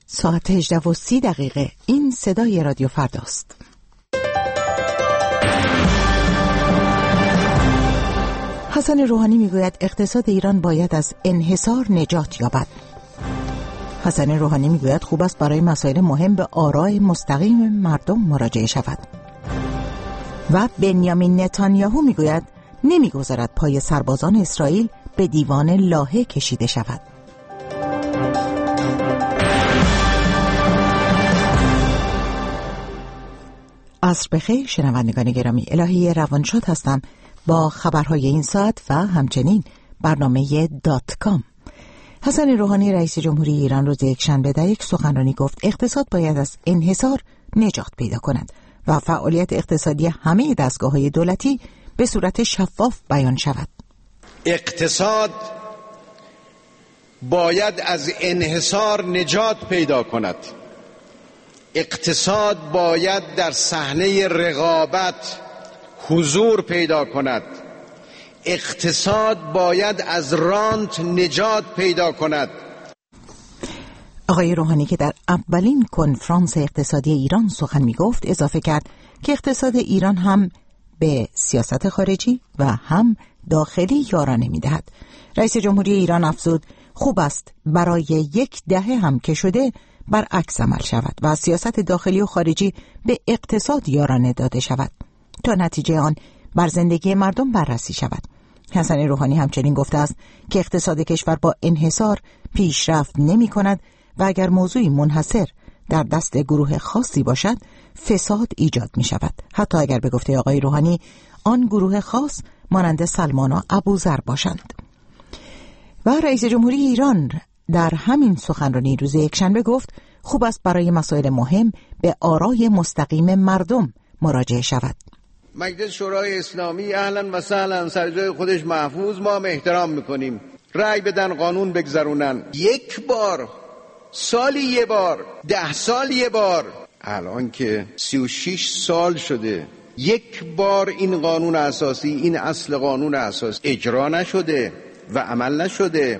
ساعت 18:30 این صدای رادیو فرداست. حسن روحانی میگوید اقتصاد ایران باید از انحصار نجات یابد. حسن روحانی میگوید خوب است برای مسائل مهم به آراء مستقیم مردم مراجعه شود. و بنیامین نتانیاهو میگوید نمیگذارد پای سربازان اسرائیل به دیوان لاهه کشیده شود. عصر بخیر شنوندگان گرامی، الهی روانشاد هستم با خبرهای این ساعت و همچنین برنامه .com. حسن روحانی رئیس جمهوری ایران روز یکشنبه در یک سخنرانی گفت اقتصاد باید از انحصار نجات پیدا کند و فعالیت اقتصادی همه دستگاه‌های دولتی به صورت شفاف بیان شود. اقتصاد باید از انحصار نجات پیدا کند. اقتصاد باید در صحنه رقابت حضور پیدا کند. اقتصاد باید از رانت نجات پیدا کند. آقای روحانی که در اولین کنفرانس اقتصادی ایران سخن می گفت اضافه کرد که اقتصاد ایران هم به سیاست خارجی و هم داخلی یارانه می دهد. رئیس جمهوری ایران افزود خوب است برای 10 دهه هم که شده برعکس عمل شود و سیاست داخلی و خارجی به اقتصاد یارانه داده شود تا نتیجه آن بر زندگی مردم بررسی شود. حسن روحانی همچنین گفته است که اقتصاد کشور با انحصار پیشرفت نمی کند و اگر موضوعی منحصر در دست گروه خاصی باشد فساد ایجاد می شود، حتی اگر به گفته آقای روحانی آن گروه خاص مانند سلمان و ابوذر باشند. و رئیس جمهوری ایران در همین سخنرانی روز یکشنبه گفت خوب است برای مسائل مهم به آرای مستقیم مردم مراجعه شود. مجلس شورای اسلامی اهلا و سهلا، سر جای خودش محفوظ، ما هم احترام میکنیم. رأی بدن، قانون بگذرونن، یک بار، سالی یه بار، 10 سال یه بار. الان که 36 سال شده یک بار این قانون اساسی، این اصل قانون اساسی اجرا نشده و عمل نشده.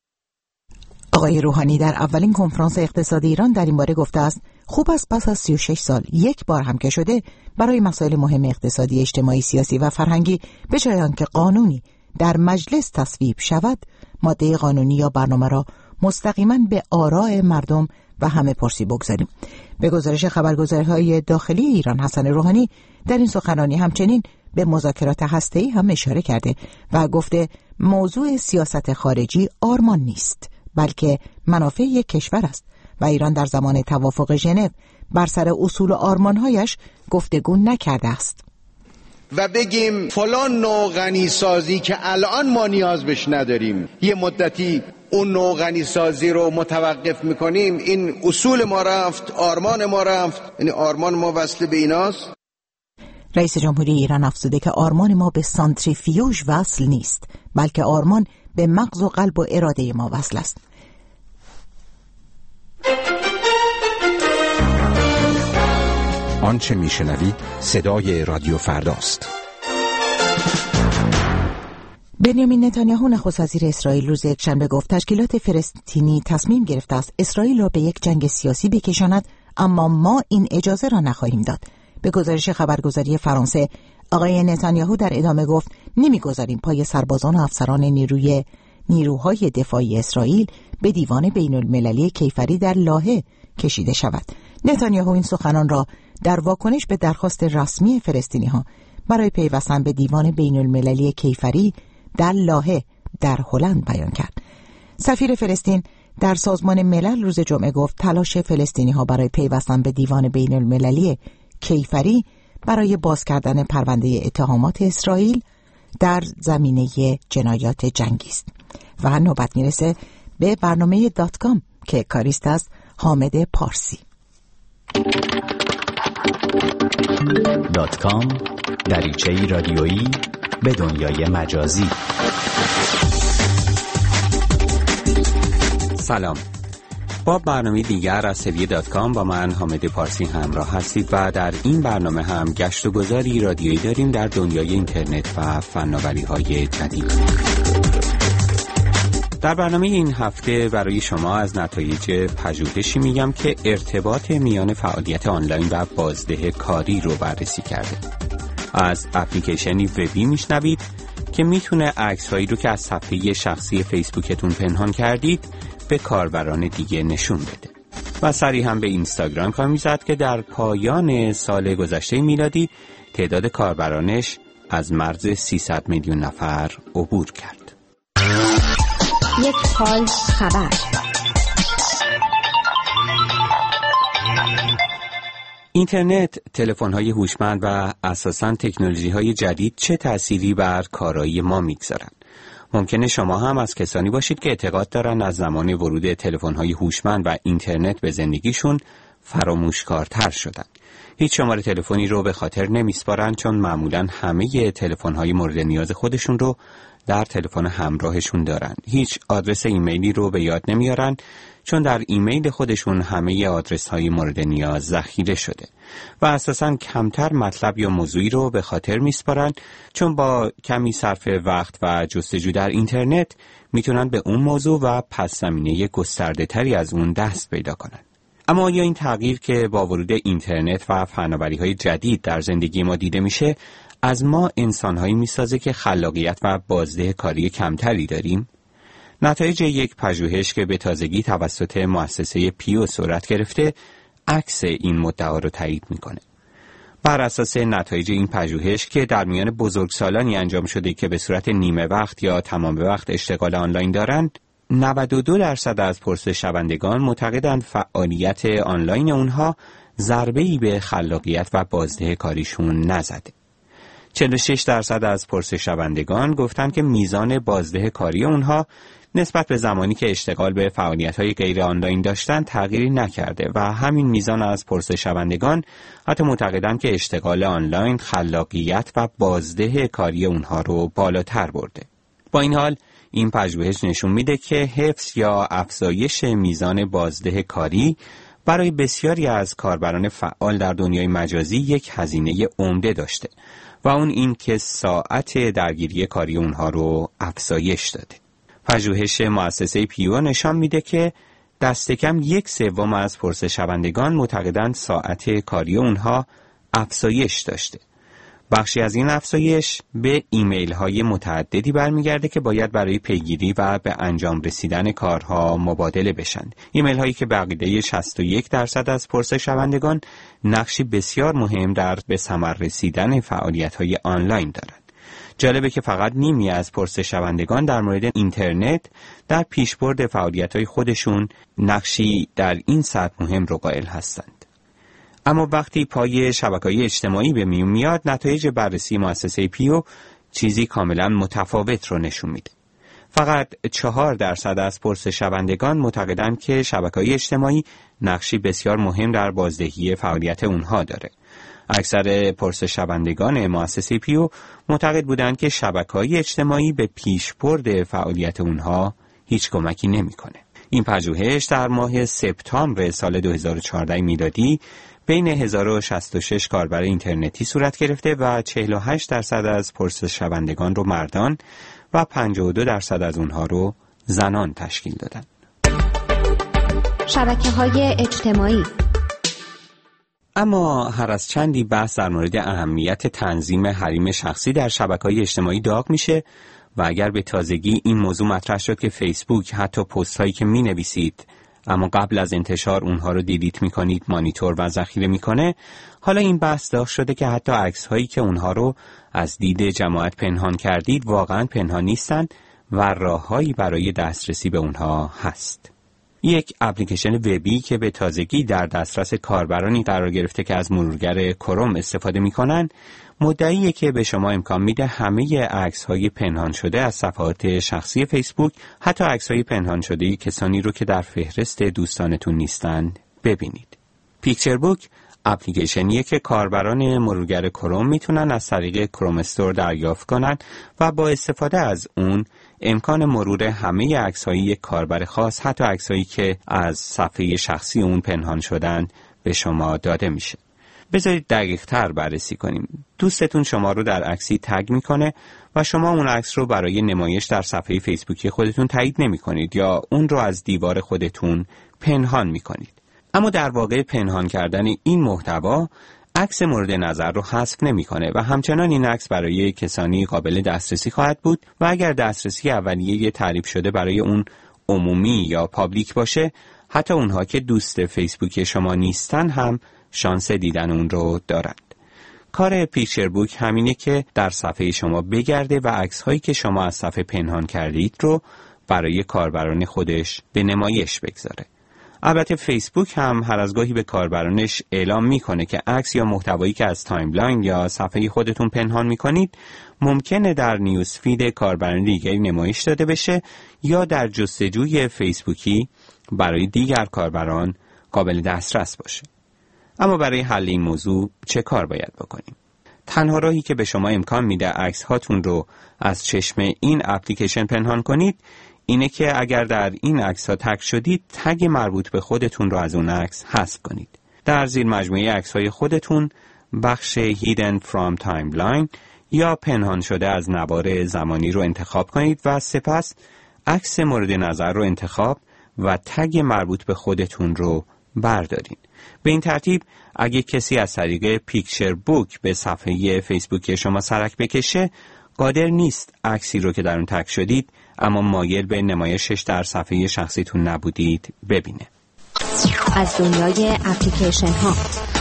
آقای روحانی در اولین کنفرانس اقتصادی ایران در این باره گفته است خوب است پس از 36 سال یک بار هم که شده برای مسائل مهم اقتصادی، اجتماعی، سیاسی و فرهنگی به جای آنکه قانونی در مجلس تصویب شود ماده قانونی یا برنامه را مستقیما به آراء مردم و همه پرسی بگذاریم. به گزارش خبرگزاری‌های داخلی ایران حسن روحانی در این سخنرانی همچنین به مذاکرات هسته‌ای هم اشاره کرده و گفته موضوع سیاست خارجی آرمان نیست بلکه منافع یک کشور است و ایران در زمان توافق ژنو بر سر اصول و آرمانهایش گفتگو نکرده است. و بگیم فلان نوع غنیسازی که الان ما نیاز بهش نداریم، یه مدتی اون نوع غنیسازی رو متوقف میکنیم، این اصول ما رفت، آرمان ما رفت، یعنی آرمان ما وصل به ایناست. رئیس جمهوری ایران افزوده که آرمان ما به سانتریفیوژ وصل نیست بلکه آرمان به مغز و قلب و اراده ما وصل است. آنچه میشنوید صدای رادیو فرداست. بنیامین نتانیاهو نخست وزیر اسرائیل روز یکشنبه گفت تشکیلات فلسطینی تصمیم گرفته است اسرائیل را به یک جنگ سیاسی بکشاند، اما ما این اجازه را نخواهیم داد. به گزارش خبرگزاری فرانسه آقای نتانیاهو در ادامه گفت نمیگذاریم پای سربازان و افسران نیروهای دفاعی اسرائیل به دیوان بین المللی کیفری در لاهه کشیده شود. نتانیاهو این سخنان را در واکنش به درخواست رسمی فلسطینی‌ها برای پیوستن به دیوان بین المللی کیفری در لاهه در هلند بیان کرد. سفیر فلسطین در سازمان ملل روز جمعه گفت تلاش فلسطینی‌ها برای پیوستن به دیوان بین المللی کیفری برای باز کردن پرونده اتهامات اسرائیل در زمینه جنایات جنگی است. و نوبت میرسه به برنامه .com که کاریست است حامد پارسی. .com دریچه‌ای رادیویی به دنیای مجازی. سلام، با برنامه دیگر از سویه.com با من حامد پارسی همراه هستید و در این برنامه هم گشت و گذاری رادیویی داریم در دنیای اینترنت و فناوری‌های جدید. در برنامه این هفته برای شما از نتایج پژوهشی میگم که ارتباط میان فعالیت آنلاین و بازده کاری رو بررسی کرده. از اپلیکیشنی وبی میشنوید که میتونه عکس‌هایی رو که از صفحه شخصی فیسبوکتون پنهان کردید به کاربران دیگه نشون بده. و سریع هم به اینستاگرام پا میزد که در پایان سال گذشته میلادی تعداد کاربرانش از مرز 300 میلیون نفر عبور کرد. یک حال خبر. اینترنت، تلفن‌های هوشمند و اساساً تکنولوژی‌های جدید چه تأثیری بر کارایی ما میگذارن؟ ممکنه شما هم از کسانی باشید که اعتقاد دارن از زمان ورود تلفن‌های هوشمند و اینترنت به زندگیشون فراموشکارتر شدن. هیچ شماره تلفنی رو به خاطر نمیسپارن چون معمولاً همه تلفن‌های مورد نیاز خودشون رو در تلفن همراهشون دارن. هیچ آدرس ایمیلی رو به یاد نمیارن چون در ایمیل خودشون همه آدرس‌های مورد نیاز ذخیره شده و اساساً کمتر مطلب یا موضوعی رو به خاطر میسپارن چون با کمی صرف وقت و جستجو در اینترنت میتونن به اون موضوع و پس زمینه گسترده تری از اون دست پیدا کنن. اما آیا این تغییر که با ورود اینترنت و فناوری‌های جدید در زندگی ما دیده میشه از ما انسان‌هایی میسازه که خلاقیت و بازده کاری کمتری داریم؟ نتایج یک پژوهش که به تازگی توسط مؤسسه پیو صورت گرفته عکس این مدعا رو تایید میکنه. بر اساس نتایج این پژوهش که در میان بزرگسالانی انجام شده که به صورت نیمه وقت یا تمام وقت اشتغال آنلاین دارند، 92% از پرسش‌شوندگان معتقدند فعالیت آنلاین اونها ضربه‌ای به خلاقیت و بازده کاریشون نزده. 46% از پرسش‌شوندگان گفتند که میزان بازده کاری اونها نسبت به زمانی که اشتغال به فعالیت‌های غیر آنلاین داشتن تغییری نکرده و همین میزان از پرسش‌شوندگان حتی معتقدند که اشتغال آنلاین خلاقیت و بازده کاری اونها رو بالاتر برده. با این حال این پژوهش نشون میده که حفظ یا افزایش میزان بازده کاری برای بسیاری از کاربران فعال در دنیای مجازی یک هزینه عمده داشته و اون این که ساعت درگیری کاری اونها رو افزایش داده. پژوهش مؤسسه پیو نشان میده که دست کم 1/3 از پرسش‌شوندگان معتقدند ساعت کاری اونها افزایش داشته. بخشی از این افزایش به ایمیل های متعددی برمیگرده که باید برای پیگیری و به انجام رسیدن کارها مبادله بشن. ایمیل هایی که به عقیده 61% از پرسش‌شوندگان نقشی بسیار مهم در به ثمر رسیدن فعالیت های آنلاین دارند. جالبه که فقط نیمی از پرسش‌شوندگان در مورد اینترنت در پیشبرد فعالیت های خودشون نقشی در این سطح مهم رو قائل هستند. اما وقتی پای شبکه‌های اجتماعی به میون میاد، نتایج بررسی مؤسسه پیو چیزی کاملا متفاوت رو نشون میده. فقط 4% از پرسش‌شوندگان معتقدند که شبکه‌های اجتماعی نقشی بسیار مهم در بازدهی فعالیت اونها داره. اکثر پرسش‌شوندگان مؤسسه پیو معتقد بودند که شبکه‌های اجتماعی به پیشبرد فعالیت اونها هیچ کمکی نمی‌کنه. این پژوهش در ماه سپتامبر سال 2014 میلادی بین 1066 کاربر اینترنتی صورت گرفته و 48% از پرسش‌شوندگان رو مردان و 52% از اونها رو زنان تشکیل دادن. شبکه‌های اجتماعی. اما هر از چندی بحث در مورد اهمیت تنظیم حریم شخصی در شبکه‌های اجتماعی داغ میشه و اگر به تازگی این موضوع مطرح شد که فیسبوک حتی پست‌هایی که می‌نویسید اما قبل از انتشار اونها رو دیلیت میکنید مانیتور و ذخیره میکنه، حالا این بحث داغ شده که حتی عکس‌هایی که اونها رو از دید جماعت پنهان کردید واقعاً پنهان نیستن و راه‌هایی برای دسترسی به اونها هست. یک اپلیکیشن وبی که به تازگی در دسترس کاربرانی قرار گرفته که از مرورگر کروم استفاده میکنن، مدعیه که به شما امکان میده همه عکس‌های پنهان شده از صفحات شخصی فیسبوک، حتی عکس‌های پنهان شده کسانی رو که در فهرست دوستانتون نیستند ببینید. پیکچر بوک اپلیکیشنیه که کاربران مرورگر کروم میتونن از طریق کروم استور دریافت کنن و با استفاده از اون امکان مرور همه عکس‌های یک کاربر خاص، حتی عکس‌هایی که از صفحه شخصی اون پنهان شدن، به شما داده میشه. بذارید دقیق تر بررسی کنیم. دوستتون شما رو در عکسی تگ میکنه و شما اون عکس رو برای نمایش در صفحه فیسبوکی خودتون تایید نمی کنید یا اون رو از دیوار خودتون پنهان میکنید. اما در واقع پنهان کردن این محتوا عکس مورد نظر رو حذف نمیکنه و همچنان این عکس برای کسانی قابل دسترسی خواهد بود و اگر دسترسی اولیه تعریف شده برای اون عمومی یا پابلیک باشه، حتی اونها که دوست فیسبوکی شما نیستن هم شانس دیدن اون رو دارند. کار پیکچر بوک همینه که در صفحه شما بگرده و عکس‌هایی که شما از صفحه پنهان کردید رو برای کاربران خودش به نمایش بگذاره. البته فیسبوک هم هر از گاهی به کاربرانش اعلام میکنه که عکس یا محتوایی که از تایملاین یا صفحه خودتون پنهان میکنید ممکنه در نیوز فید کاربران دیگری نمایش داده بشه یا در جستجوی فیسبوکی برای دیگر کاربران قابل دسترس باشه. اما برای حل این موضوع چه کار باید بکنیم؟ تنها راهی که به شما امکان میده عکس هاتون رو از چشم این اپلیکیشن پنهان کنید اینه که اگر در این عکس ها تگ شدید، تگ مربوط به خودتون رو از اون عکس حذف کنید. در زیر مجموعه عکس های خودتون بخش Hidden from Timeline یا پنهان شده از نوار زمانی رو انتخاب کنید و سپس عکس مورد نظر رو انتخاب و تگ مربوط به خودتون رو بردارین. به این ترتیب اگه کسی از طریق پیکچر بوک به صفحه فیسبوک شما سرک بکشه، قادر نیست عکسی رو که در اون تگ شدید اما مایل به نمایشش در صفحه شخصیتون نبودید ببینه. از دنیای اپلیکیشن ها.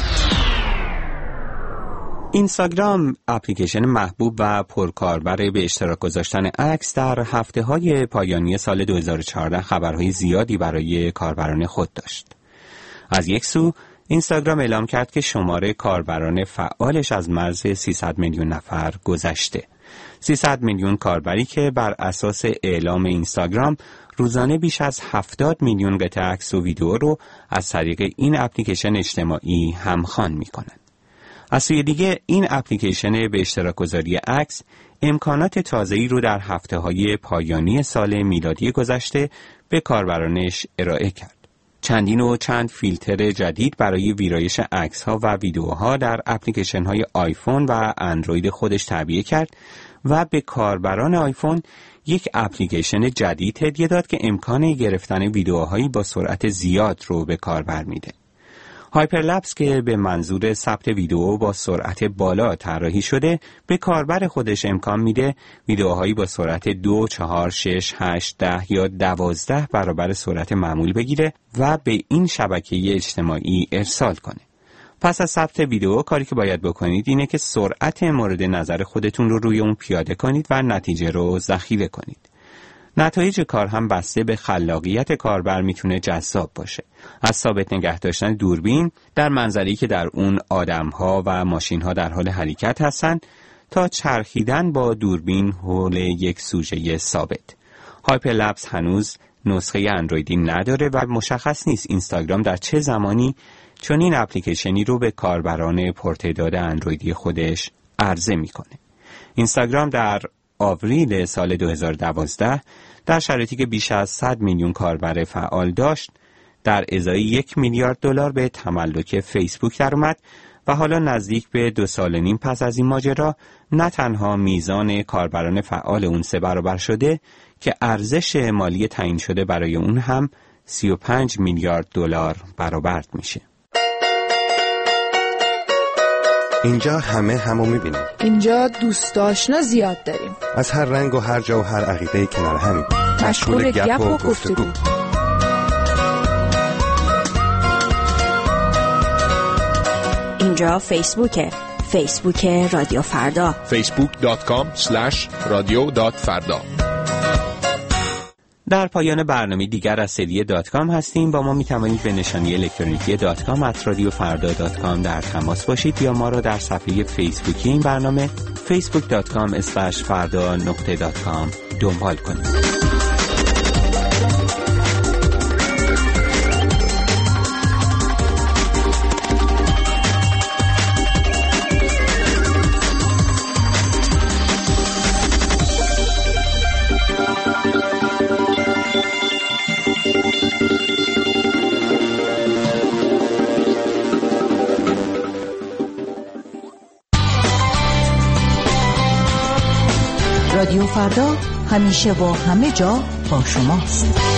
اینستاگرام اپلیکیشن محبوب و پرکاربر به اشتراک گذاشتن عکس در هفته‌های پایانی سال 2014 خبرهای زیادی برای کاربران خود داشت. از یک سو اینستاگرام اعلام کرد که شماره کاربران فعالش از مرز 300 میلیون نفر گذشته. 300 میلیون کاربری که بر اساس اعلام اینستاگرام روزانه بیش از 70 میلیون قطعه عکس و ویدیو رو از طریق این اپلیکیشن اجتماعی همخوان می‌کنند. از سوی دیگه این اپلیکیشن به اشتراک گذاری عکس امکانات تازه‌ای رو در هفته‌های پایانی سال میلادی گذشته به کاربرانش ارائه کرد. چند فیلتر جدید برای ویرایش عکس‌ها و ویدیوها در اپلیکیشن‌های آیفون و اندروید خودش تعبیه کرد و به کاربران آیفون یک اپلیکیشن جدید هدیه داد که امکان گرفتن ویدیوهایی با سرعت زیاد رو به کاربر میده. هایپرلپس که به منظور ثبت ویدیو با سرعت بالا طراحی شده، به کاربر خودش امکان میده ویدیوهایی با سرعت 2، 4، 6، 8، 10 یا 12 برابر سرعت معمول بگیره و به این شبکه اجتماعی ارسال کنه. پس از ثبت ویدیو کاری که باید بکنید اینه که سرعت مورد نظر خودتون رو روی اون پیاده کنید و نتیجه رو ذخیره کنید. نتایج کار هم بسته به خلاقیت کاربر میتونه جذاب باشه. از ثابت نگه داشتن دوربین در منظره‌ای که در اون آدم‌ها و ماشین‌ها در حال حرکت هستن تا چرخیدن با دوربین حول یک سوژه ثابت. هایپرلپس هنوز نسخه اندرویدی نداره و مشخص نیست اینستاگرام در چه زمانی چنین اپلیکیشنی رو به کاربران پرتعداد اندرویدی خودش عرضه میکنه. اینستاگرام در آوریل سال 2012 در شرایطی که بیش از 100 میلیون کاربر فعال داشت، در ازای 1 میلیارد دلار به تملک فیسبوک در اومد و حالا نزدیک به 2 سال و نیم پس از این ماجرا نه تنها میزان کاربران فعال اون 3 برابر شده که ارزش مالی تعیین شده برای اون هم 35 میلیارد دلار برآورد میشه. اینجا همو میبینیم. اینجا دوست آشنا زیاد داریم. از هر رنگ و هر جا و هر عقیده‌ای کنار همیم. مشغول گپ و گفتگو. اینجا فیسبوک رادیو فردا. facebook.com/radio.farda. در پایان برنامه دیگر از سری .com هستیم. با ما میتوانید به نشانی الکترونیکی .com@radiofarda.com در تماس باشید یا ما را در صفحه فیسبوکی این برنامه facebook.com/farda.com دنبال کنید. فردا همیشه و همه جا با شماست.